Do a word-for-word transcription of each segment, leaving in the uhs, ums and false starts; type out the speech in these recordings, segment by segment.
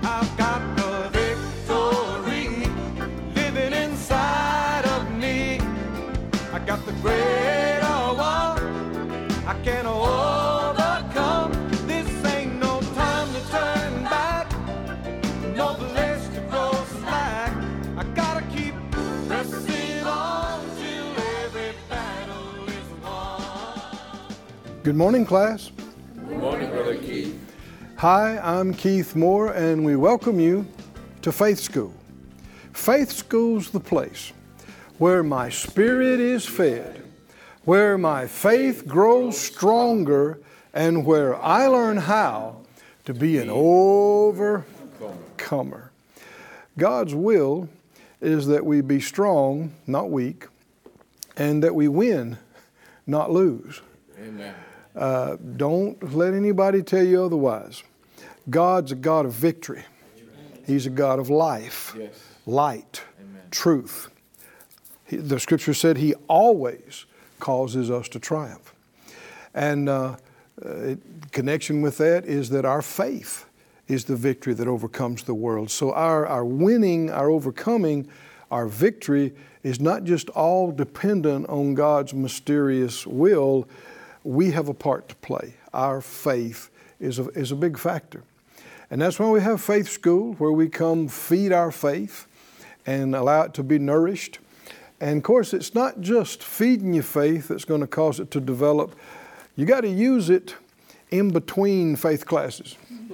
I've got the victory living inside of me. I got the greater one. I can overcome. This ain't no time to turn back. No place to go slack. I gotta keep pressing on till every battle is won. Good morning, class. Good morning, Brother Keith. Hi, I'm Keith Moore, and we welcome you to Faith School. Faith School's the place where my spirit is fed, where my faith grows stronger, and where I learn how to be an overcomer. God's will is that we be strong, not weak, and that we win, not lose. Amen. Uh, don't let anybody tell you otherwise. God's a God of victory. He's a God of life, Yes. light, Amen. truth. He, the scripture said He always causes us to triumph. And uh, uh, it, connection with that is that our faith is the victory that overcomes the world. So our, our winning, our overcoming, our victory is not just all dependent on God's mysterious will. We have a part to play. Our faith is a, is a big factor. And that's why we have Faith School, where we come feed our faith and allow it to be nourished. And of course, it's not just feeding your faith that's going to cause it to develop. You got to use it in between faith classes.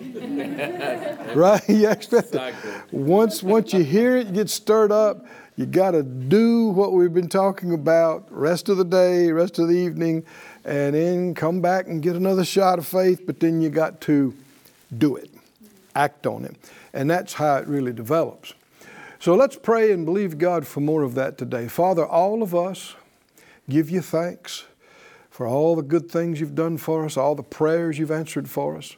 Right? You Exactly. Once, once you hear it, you get stirred up. You got to do what we've been talking about rest of the day, rest of the evening, and then come back and get another shot of faith, but then you got to do it, act on it. And that's how it really develops. So let's pray and believe God for more of that today. Father, all of us give you thanks for all the good things you've done for us, all the prayers you've answered for us.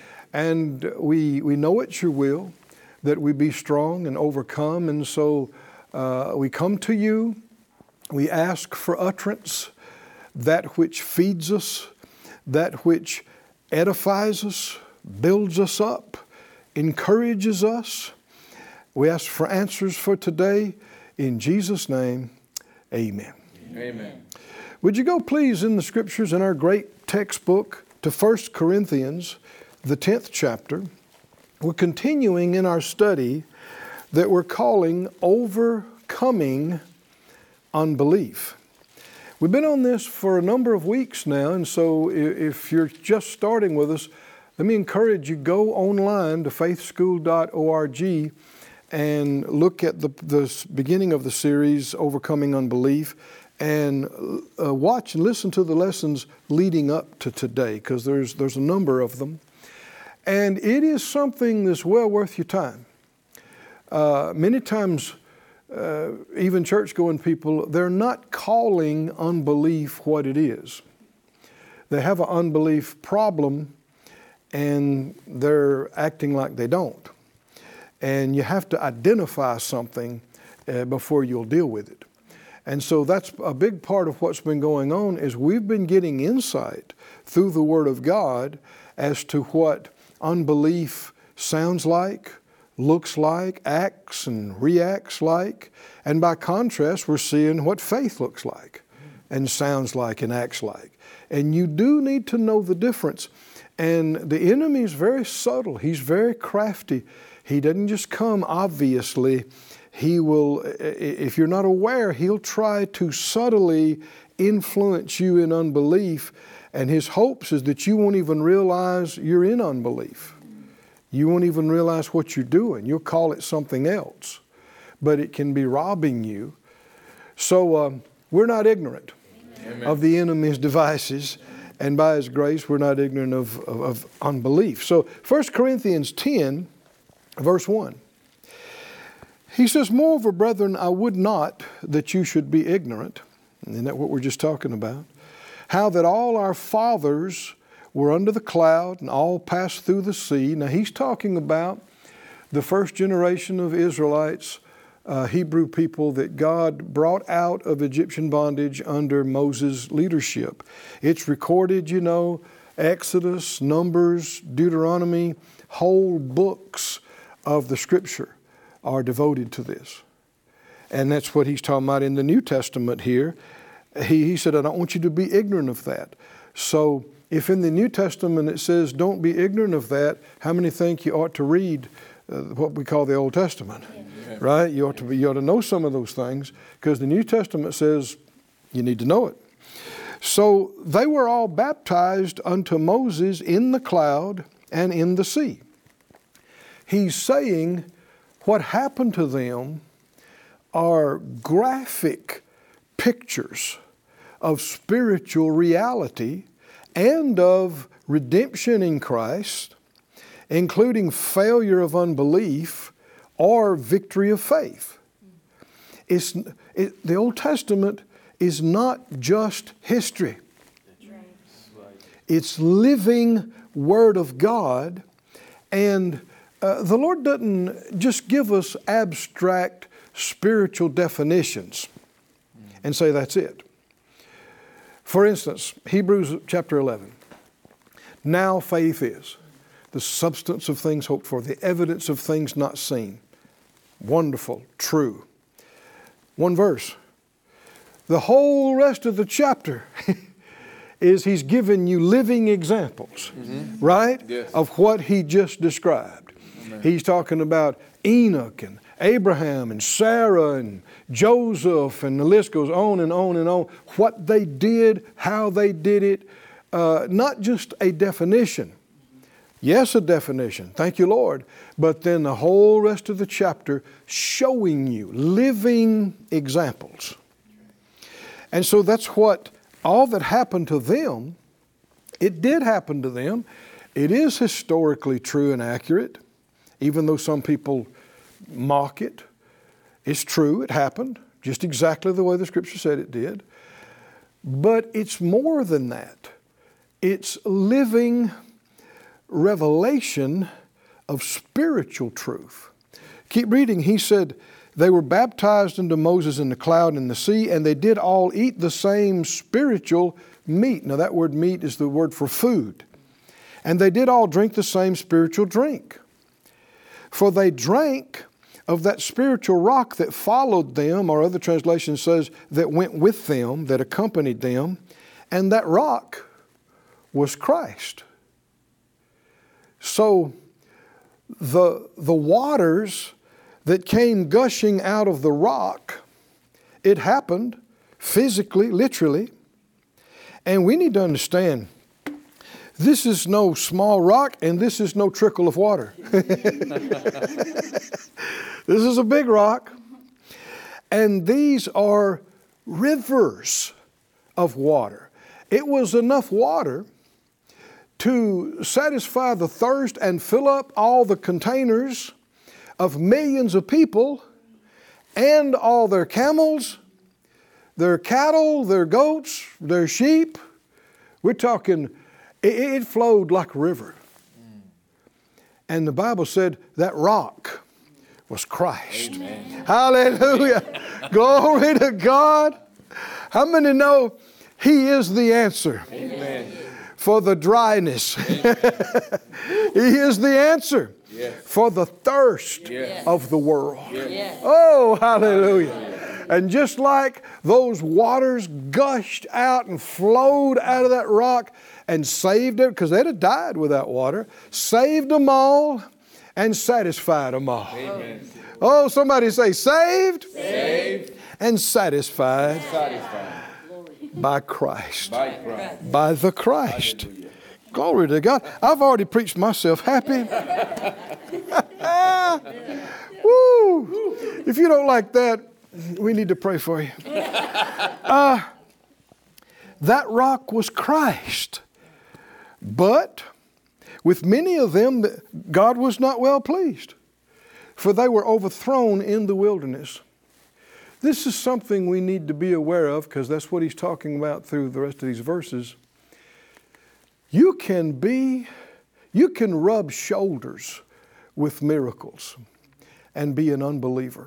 And we, we know it's your will that we be strong and overcome. And so uh, we come to you, we ask for utterance, that which feeds us, that which edifies us, builds us up, encourages us. We ask for answers for today. In Jesus' name, amen. Amen. Would you go please in the scriptures in our great textbook to First Corinthians, the tenth chapter. We're continuing in our study that we're calling Overcoming Unbelief. We've been on this for a number of weeks now, and so if you're just starting with us, let me encourage you, go online to faith school dot org and look at the, the beginning of the series, Overcoming Unbelief, and uh, watch and listen to the lessons leading up to today, because there's, there's a number of them. And it is something that's well worth your time. Uh, many times, uh, even church-going people, they're not calling unbelief what it is. They have an unbelief problem, and they're acting like they don't. And you have to identify something uh, before you'll deal with it. And so that's a big part of what's been going on, is we've been getting insight through the Word of God as to what unbelief sounds like, looks like, acts and reacts like. And by contrast, we're seeing what faith looks like and sounds like and acts like. And you do need to know the difference. And the enemy is very subtle. He's very crafty. He doesn't just come obviously. He will, if you're not aware, he'll try to subtly influence you in unbelief. And his hopes is that you won't even realize you're in unbelief. You won't even realize what you're doing. You'll call it something else. But it can be robbing you. So um, we're not ignorant Amen. Of the enemy's devices. And by His grace, we're not ignorant of, of, of unbelief. So First Corinthians ten, verse one. He says, moreover, brethren, I would not that you should be ignorant. Isn't that what we're just talking about? How that all our fathers were under the cloud and all passed through the sea. Now he's talking about the first generation of Israelites, uh, Hebrew people that God brought out of Egyptian bondage under Moses' leadership. It's recorded, you know, Exodus, Numbers, Deuteronomy, whole books of the Scripture are devoted to this. And that's what he's talking about in the New Testament here. He, he said, I don't want you to be ignorant of that. So if in the New Testament it says don't be ignorant of that, how many think you ought to read uh, what we call the Old Testament? Yeah. Right? You ought to be, you ought to know some of those things, because the New Testament says you need to know it. So they were all baptized unto Moses in the cloud and in the sea. He's saying what happened to them are graphic pictures of spiritual reality and of redemption in Christ, including failure of unbelief or victory of faith. It's, it, the Old Testament is not just history. It's living Word of God, and uh, the Lord doesn't just give us abstract spiritual definitions and say that's it. For instance, Hebrews chapter eleven. Now faith is the substance of things hoped for, the evidence of things not seen. Wonderful, true. One verse. The whole rest of the chapter is he's given you living examples, mm-hmm. right, yes. of what he just described. Amen. He's talking about Enoch and Abraham and Sarah and Joseph, and the list goes on and on and on. What they did, how they did it, uh, not just a definition. Yes, a definition. Thank you, Lord. But then the whole rest of the chapter showing you living examples. And so that's what all that happened to them, it did happen to them. It is historically true and accurate, even though some people mock it. It's true, it happened, just exactly the way the Scripture said it did. But it's more than that. It's living revelation of spiritual truth. Keep reading. He said, they were baptized into Moses in the cloud and the sea, and they did all eat the same spiritual meat. Now that word meat is the word for food. And they did all drink the same spiritual drink. For they drank of that spiritual rock that followed them, or other translation says that went with them, that accompanied them, and that rock was Christ. So the, the waters that came gushing out of the rock, it happened physically, literally, and we need to understand this is no small rock and this is no trickle of water. This is a big rock. And these are rivers of water. It was enough water to satisfy the thirst and fill up all the containers of millions of people and all their camels, their cattle, their goats, their sheep. We're talking, it, it flowed like a river. And the Bible said that rock was Christ. Amen. Hallelujah. Glory to God. How many know He is the answer? Amen. For the dryness? He is the answer. Yes. For the thirst yes. of the world. Yes. Oh, hallelujah. hallelujah. And just like those waters gushed out and flowed out of that rock and saved it, because they'd have died without water, saved them all and satisfied them all. Amen. Oh, somebody say saved, saved. and satisfied, satisfied. By Christ. By Christ. By the Christ. Hallelujah. Glory to God. I've already preached myself happy. Woo. If you don't like that, we need to pray for you. Uh, that rock was Christ. But with many of them, God was not well pleased, for they were overthrown in the wilderness. This is something we need to be aware of, because that's what he's talking about through the rest of these verses. You can be, you can rub shoulders with miracles and be an unbeliever.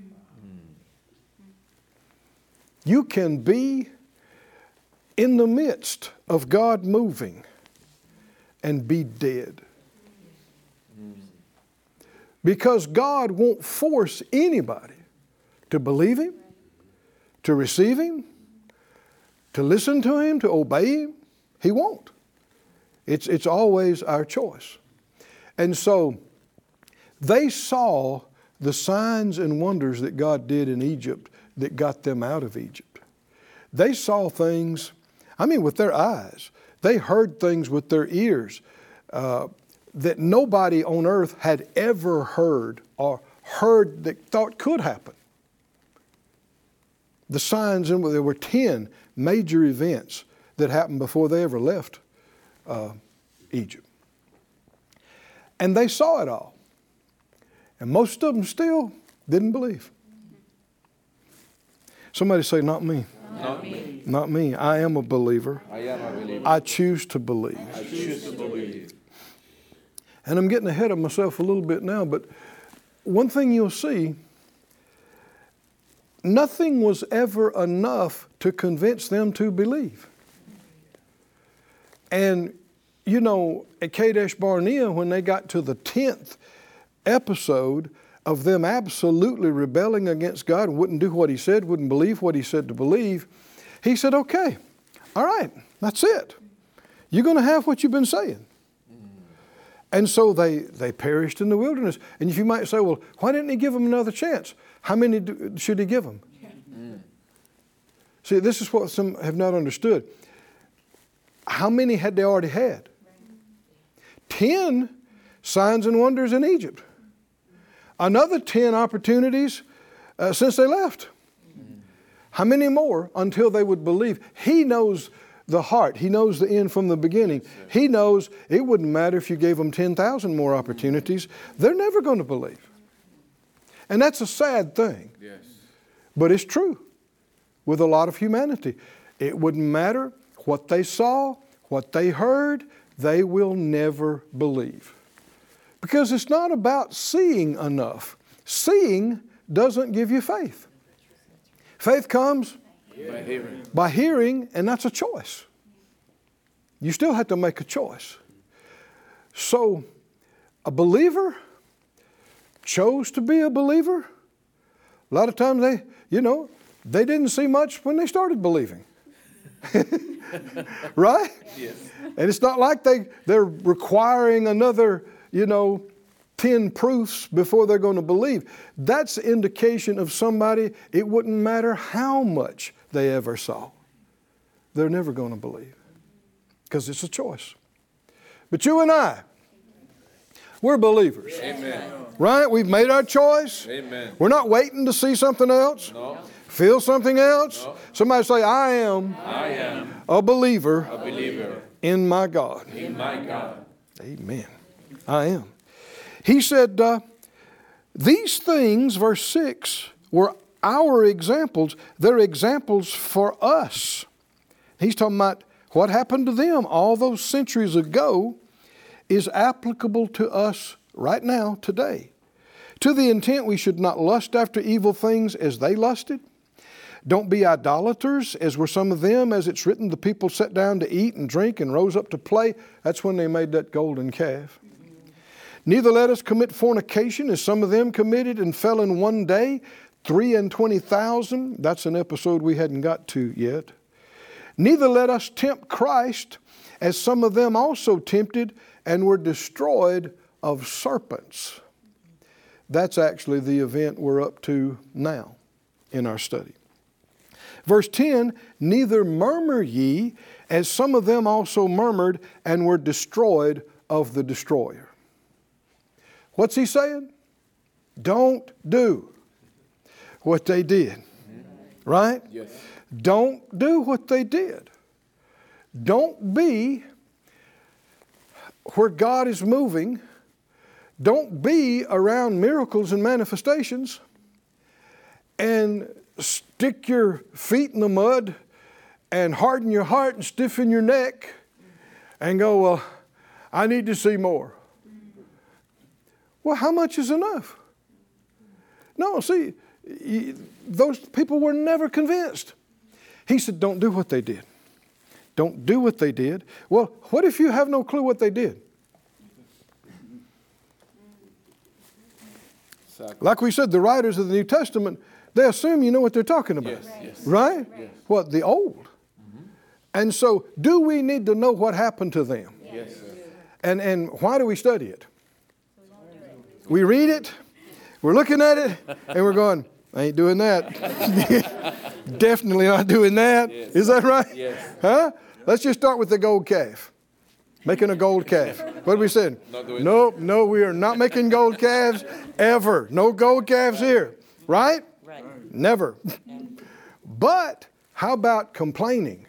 You can be in the midst of God moving and be dead. Because God won't force anybody to believe Him, to receive Him, to listen to Him, to obey Him. He won't. It's, it's always our choice. And so they saw the signs and wonders that God did in Egypt that got them out of Egypt. They saw things, I mean, with their eyes. They heard things with their ears uh, that nobody on earth had ever heard or heard that thought could happen. The signs, and there were ten major events that happened before they ever left uh, Egypt. And they saw it all. And most of them still didn't believe. Somebody say, not me. Not me. Not me. I am a believer. I am a believer. I choose to believe. I choose to believe. And I'm getting ahead of myself a little bit now, but one thing you'll see, nothing was ever enough to convince them to believe. And, you know, at Kadesh Barnea, when they got to the tenth episode of them absolutely rebelling against God and wouldn't do what He said, wouldn't believe what He said to believe, He said, okay, all right, that's it. You're going to have what you've been saying. And so they, they perished in the wilderness. And if you might say, well, why didn't He give them another chance? How many do, should He give them? Mm. See, this is what some have not understood. How many had they already had? Ten signs and wonders in Egypt. Another ten opportunities uh, since they left. Mm. How many more until they would believe? He knows the heart. He knows the end from the beginning. He knows it wouldn't matter if you gave them ten thousand more opportunities. They're never going to believe. And that's a sad thing. Yes. But it's true with a lot of humanity. It wouldn't matter what they saw, what they heard, they will never believe. Because it's not about seeing enough. Seeing doesn't give you faith. Faith comes By hearing. by hearing, and that's a choice. You still have to make a choice. So, a believer chose to be a believer. A lot of times they, you know, they didn't see much when they started believing. Right? Yes. And it's not like they, they're requiring another, you know, ten proofs before they're going to believe. That's an indication of somebody, it wouldn't matter how much they ever saw. They're never going to believe. Because it's a choice. But you and I, we're believers. Amen. Right? We've made our choice. Amen. We're not waiting to see something else. No. Feel something else. No. Somebody say, I am I am a believer a believer in my God. in my God. Amen. I am. He said, uh, these things, verse six, were our examples. They're examples for us. He's talking about what happened to them all those centuries ago is applicable to us right now, today. To the intent we should not lust after evil things as they lusted. Don't be idolaters, as were some of them. As it's written, the people sat down to eat and drink and rose up to play. That's when they made that golden calf. Neither let us commit fornication, as some of them committed and fell in one day, three and twenty thousand. That's an episode we hadn't got to yet. Neither let us tempt Christ, as some of them also tempted and were destroyed of serpents. That's actually the event we're up to now in our study. Verse ten, neither murmur ye, as some of them also murmured and were destroyed of the destroyer. What's he saying? Don't do what they did. Right? Yes. Don't do what they did. Don't be where God is moving. Don't be around miracles and manifestations and stick your feet in the mud and harden your heart and stiffen your neck and go, well, I need to see more. Well, how much is enough? No, see, those people were never convinced. He said, don't do what they did. Don't do what they did. Well, what if you have no clue what they did? Exactly. Like we said, the writers of the New Testament, they assume you know what they're talking about. Yes, yes. Right? Yes. What? The Old. Mm-hmm. And so, do we need to know what happened to them? Yes, sir. And, and why do we study it? We read it, we're looking at it, and we're going, I ain't doing that. Definitely not doing that. Yes. Is that right? Yes. Huh? Let's just start with the gold calf. Making a gold calf. What are we saying? Not doing Nope, no, we are not making gold calves ever. No gold calves here. Right? Right. Never. But how about complaining?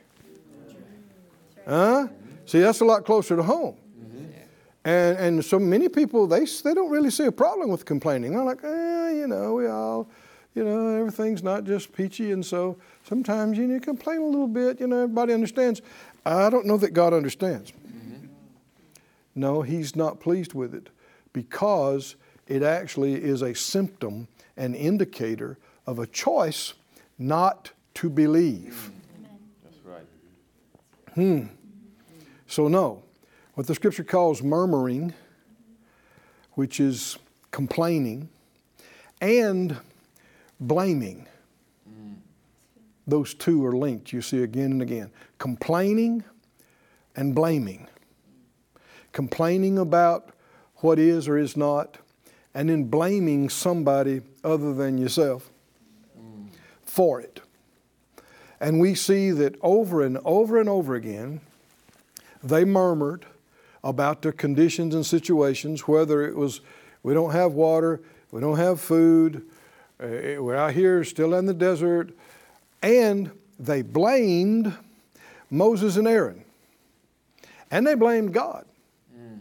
Huh? See, that's a lot closer to home. And and so many people, they they don't really see a problem with complaining. They're like, eh, you know, we all, you know, everything's not just peachy. And so sometimes you need to complain a little bit. You know, everybody understands. I don't know that God understands. Mm-hmm. No, He's not pleased with it because it actually is a symptom, an indicator of a choice not to believe. That's right. Hmm. So no. What the Scripture calls murmuring, which is complaining, and blaming. Mm. Those two are linked, you see, again and again. Complaining and blaming. Complaining about what is or is not, and then blaming somebody other than yourself mm. for it. And we see that over and over and over again, they murmured about their conditions and situations, whether it was, we don't have water, we don't have food, uh, we're out here still in the desert, and they blamed Moses and Aaron. And they blamed God. Mm.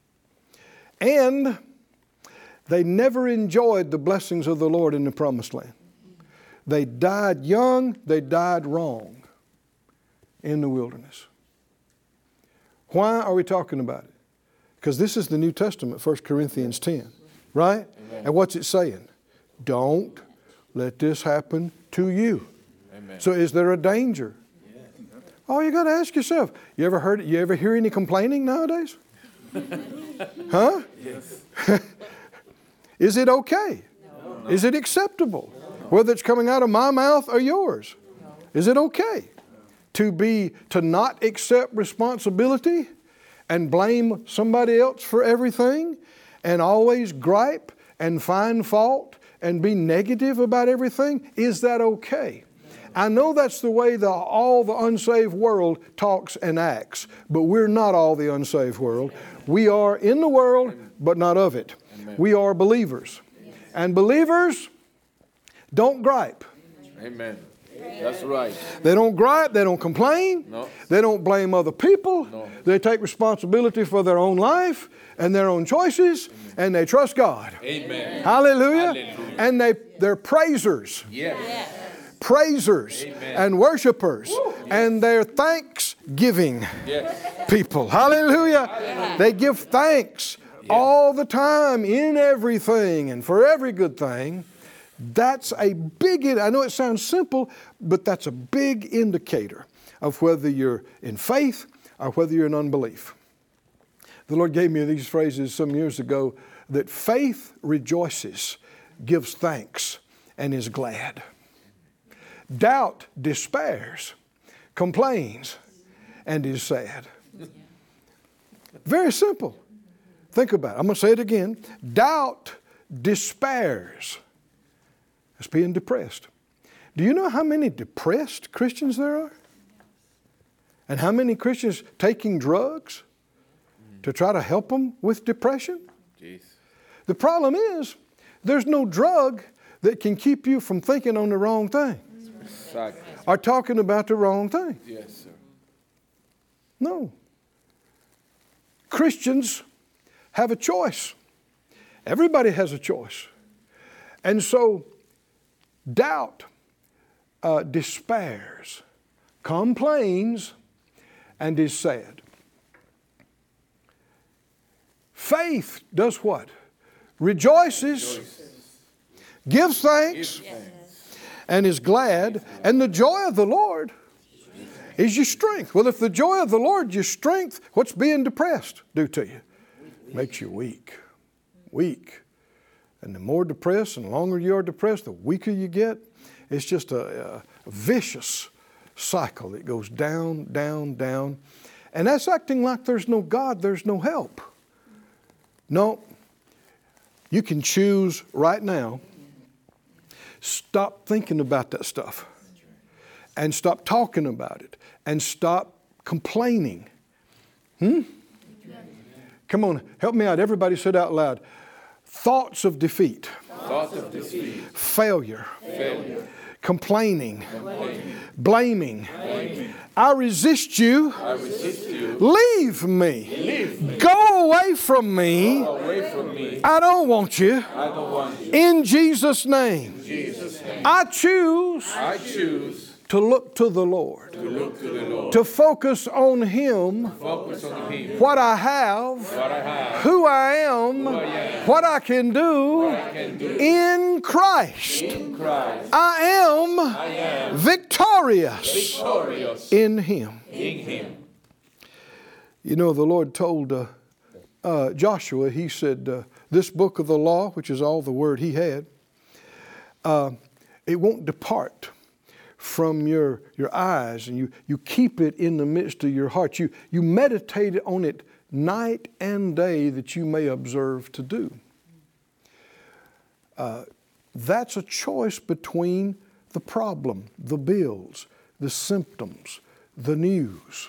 And they never enjoyed the blessings of the Lord in the promised land. They died young, they died wrong in the wilderness. Why are we talking about it? Because this is the New Testament, First Corinthians ten, right? Amen. And what's it saying? Don't let this happen to you. Amen. So is there a danger? Yeah. Oh, you got to ask yourself, you ever heard, you ever hear any complaining nowadays? Huh? Yes. Is it okay? No. Is it acceptable? No. Whether it's coming out of my mouth or yours. No. Is it okay? To be, to not accept responsibility and blame somebody else for everything and always gripe and find fault and be negative about everything? Is that okay? I know that's the way the, all the unsaved world talks and acts, but we're not all the unsaved world. We are in the world, but not of it. Amen. We are believers. And believers don't gripe. Amen. That's right. They don't gripe. They don't complain. No. They don't blame other people. No. They take responsibility for their own life and their own choices, Amen. And they trust God. Amen. Hallelujah. Hallelujah. And they, they're praisers. Yes. Yes. Praisers. Amen. And worshipers. Woo. And they're thanksgiving Yes. people. Hallelujah. Yeah. They give thanks yes. all the time in everything and for every good thing. That's a big, I know it sounds simple, but that's a big indicator of whether you're in faith or whether you're in unbelief. The Lord gave me these phrases some years ago, that faith rejoices, gives thanks, and is glad. Doubt despairs, complains, and is sad. Very simple. Think about it. I'm going to say it again. Doubt despairs. That's being depressed. Do you know how many depressed Christians there are? And how many Christians taking drugs to try to help them with depression? Jeez. The problem is, there's no drug that can keep you from thinking on the wrong thing. Exactly. Or talking about the wrong thing. Yes, sir. No. Christians have a choice. Everybody has a choice. And so, doubt uh, despairs, complains, and is sad. Faith does what? Rejoices, Rejoices. gives thanks, Give thanks. and is glad. And the joy of the Lord is your strength. Well, if the joy of the Lord is your strength, what's being depressed do to you? Makes you weak. Weak. And the more depressed and the longer you are depressed, the weaker you get. It's just a, a vicious cycle. It goes down, down, down. And that's acting like there's no God, there's no help. No. You can choose right now. Stop thinking about that stuff. And stop talking about it. And stop complaining. Hmm? Come on, help me out. Everybody said out loud. Thoughts of defeat. Thoughts of defeat. Failure. Failure. Complaining. Complaining. Blaming. Blaming. I resist you. I resist you. Leave me. Leave me. Go away from me. Go away from me. I don't want you. I don't want you. In Jesus' name. In Jesus' name. I choose I choose to look to the Lord. to look to the Lord. To focus on Him. Focus on Him. What I have. What I have. Who I am. I am. What I can do. I can do. In Christ. In Christ. I am, I am victorious, victorious in Him. in Him. You know, the Lord told uh, uh, Joshua, He said, uh, this book of the law, which is all the word He had, uh, it won't depart from your, your eyes, and you, you keep it in the midst of your heart. You, you meditate on it night and day that you may observe to do. Uh, that's a choice between the problem, the bills, the symptoms, the news.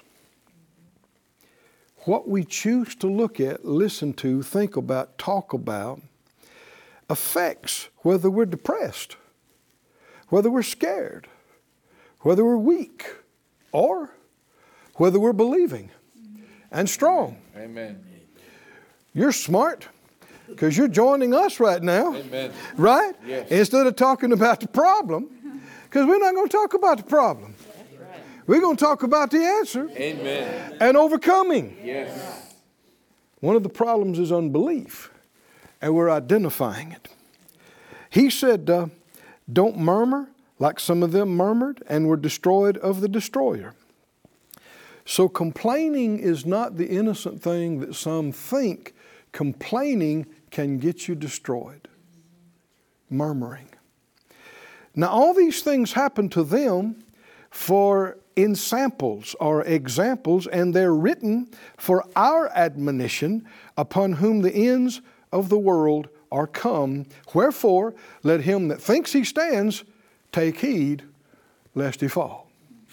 What we choose to look at, listen to, think about, talk about, affects whether we're depressed, whether we're scared, whether we're weak, or whether we're believing and strong. Amen. You're smart because you're joining us right now. Amen. Right? Yes. Instead of talking about the problem, because we're not going to talk about the problem. We're going to talk about the answer. Amen. And overcoming. Yes. One of the problems is unbelief, and we're identifying it. He said, uh, don't murmur like some of them murmured and were destroyed of the destroyer. So complaining is not the innocent thing that some think. Complaining can get you destroyed. Murmuring. Now all these things happen to them for in samples or examples, and they're written for our admonition, upon whom the ends of the world are come. Wherefore, let him that thinks he stands take heed lest he fall.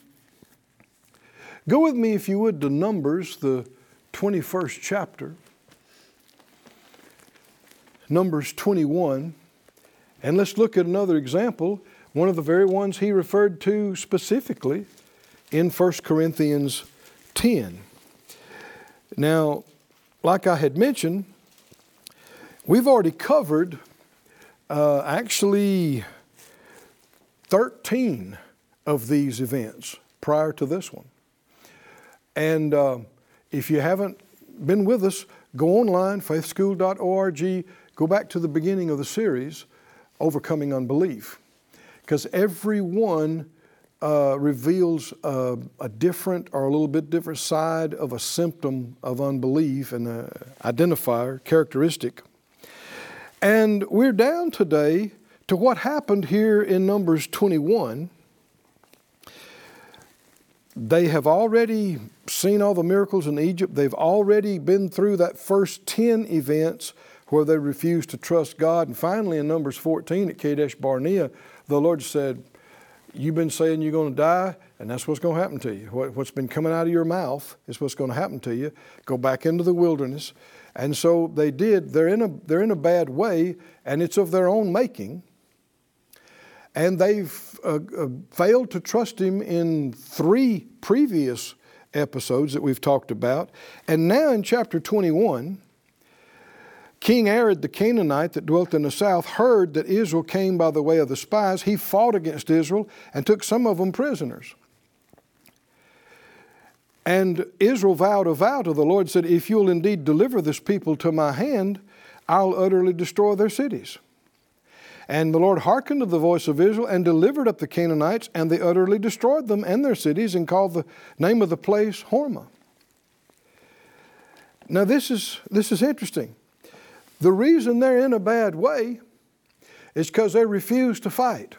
Go with me, if you would, to Numbers, the twenty-first chapter. Numbers twenty-one. And let's look at another example, one of the very ones he referred to specifically in First Corinthians ten. Now, like I had mentioned, we've already covered uh, actually thirteen of these events prior to this one. And uh, if you haven't been with us, go online, faith school dot org, go back to the beginning of the series, Overcoming Unbelief. Because every one uh, reveals a, a different or a little bit different side of a symptom of unbelief and an identifier, characteristic. And we're down today to what happened here in Numbers twenty-one. They have already seen all the miracles in Egypt. They've already been through that first ten events where they refused to trust God. And finally in Numbers fourteen at Kadesh Barnea, the Lord said, you've been saying you're going to die, and that's what's going to happen to you. What, what's been coming out of your mouth is what's going to happen to you. Go back into the wilderness. And so they did. They're in a, they're in a bad way, and it's of their own making. And they've uh, uh, failed to trust Him in three previous episodes that we've talked about. And now in chapter twenty-one, King Arad the Canaanite that dwelt in the south heard that Israel came by the way of the spies. He fought against Israel and took some of them prisoners. And Israel vowed a vow to the Lord, said, if you'll indeed deliver this people to my hand, I'll utterly destroy their cities. And the Lord hearkened to the voice of Israel and delivered up the Canaanites, and they utterly destroyed them and their cities and called the name of the place Hormah. Now this is, this is interesting. The reason they're in a bad way It's because they refuse to fight.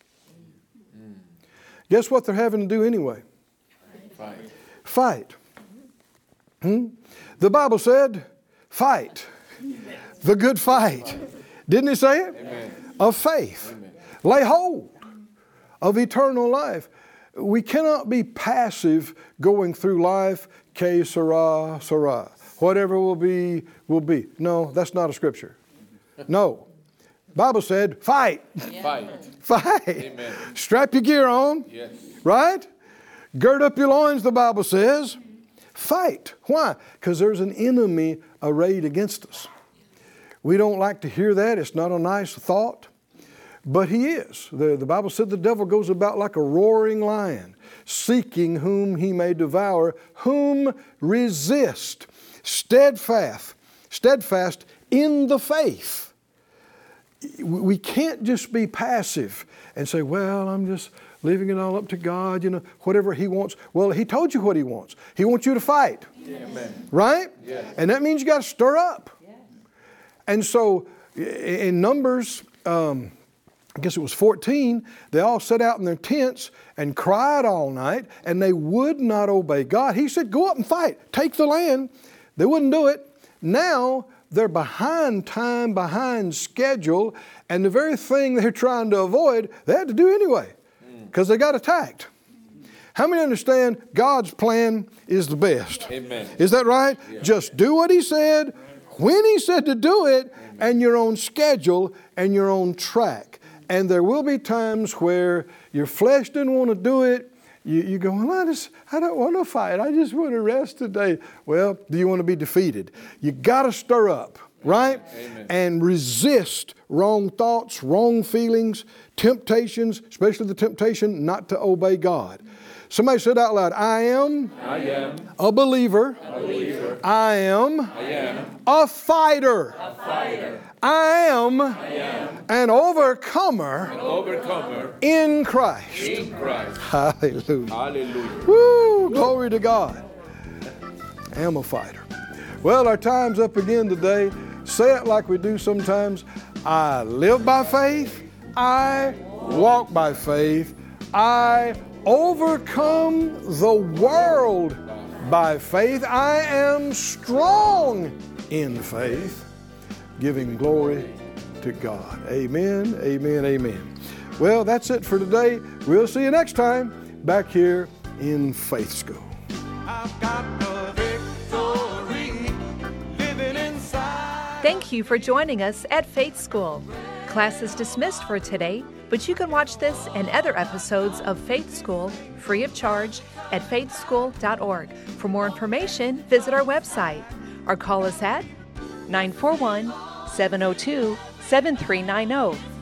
Guess what they're having to do anyway? Fight. Fight. Hmm? The Bible said, fight. The good fight. Didn't it say it? Amen. Of faith. Amen. Lay hold of eternal life. We cannot be passive going through life, que sera, sera. Whatever will be, will be. No, that's not a scripture. No. Bible said, fight. Fight. Fight. Amen. Strap your gear on. Yes. Right? Gird up your loins, the Bible says. Fight. Why? Because there's an enemy arrayed against us. We don't like to hear that. It's not a nice thought. But he is. The, the Bible said the devil goes about like a roaring lion, seeking whom he may devour, whom resist. Steadfast. Steadfast in the faith. We can't just be passive and say, well, I'm just leaving it all up to God, you know, whatever he wants. Well, he told you what he wants. He wants you to fight. Amen. Right? Yes. And that means you got to stir up. Yes. And so in Numbers, um, I guess it was fourteen, they all sat out in their tents and cried all night, and they would not obey God. He said, go up and fight. Take the land. They wouldn't do it. Now they're behind time, behind schedule, and the very thing they're trying to avoid, they had to do anyway because they got attacked. How many understand God's plan is the best? Amen. Is that right? Yeah. Just do what He said, when He said to do it, and your own schedule and your own track. And there will be times where your flesh didn't want to do it. You, you go, well, I, just, I don't want to fight. I just want to rest today. Well, do you want to be defeated? You got to stir up, right? Amen. And resist wrong thoughts, wrong feelings, temptations, especially the temptation not to obey God. Somebody said out loud, I am, I am a believer. a believer. I am, I am a fighter. a fighter. I am, I am an overcomer an overcomer in Christ. in Christ. Hallelujah. Hallelujah. Woo! Glory to God. I am a fighter. Well, our time's up again today. Say it like we do sometimes. I live by faith. I walk by faith. I overcome the world by faith. I am strong in faith, giving glory to God. Amen, amen, amen. Well, that's it for today. We'll see you next time back here in Faith School. I've got the victory living inside. Thank you for joining us at Faith School. Class is dismissed for today, but you can watch this and other episodes of Faith School free of charge at faith school dot org. For more information, visit our website or call us at nine four one, seven oh two, seven three nine oh.